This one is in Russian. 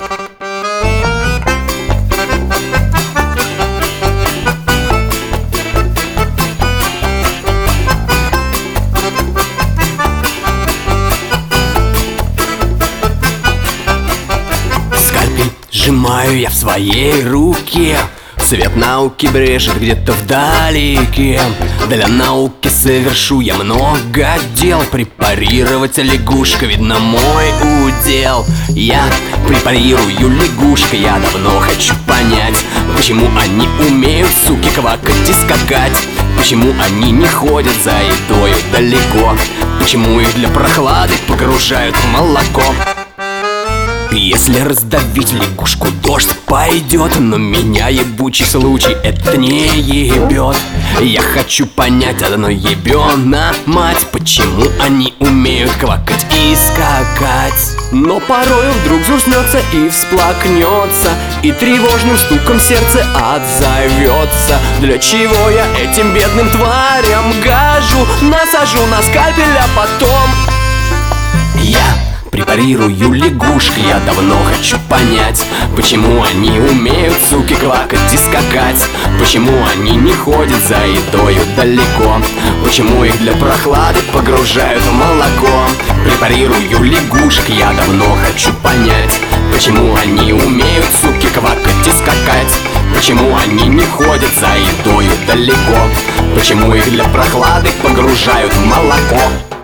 Скальпель сжимаю я в своей руке, свет науки брежет где-то вдалеке. Для науки совершу я много дел. Препарировать лягушка, видно, мой удел. Я препарирую лягушка, я давно хочу понять, почему они умеют, суки, квакать и скакать. Почему они не ходят за едою далеко. Почему их для прохлады погружают в молоко. Если раздавить лягушку, дождь пойдет, но меня ебучий случай это не ебет. Я хочу понять одно, ебёна мать, почему они умеют квакать и скакать. Но порою вдруг взгрустнется и всплакнется, и тревожным стуком сердце отзовется. Для чего я этим бедным тварям гажу, насажу на скальпель, а потом я препарирую лягушки, я давно хочу понять, почему они умеют, суки, квакать и скакать. Почему они не ходят за едою далеко. Почему их для прохлады погружают в молоко. Препарирую лягушек, я давно хочу понять, почему они умеют, суки, квакать и скакать. Почему они не ходят за едою далеко. Почему их для прохлады погружают в молоко.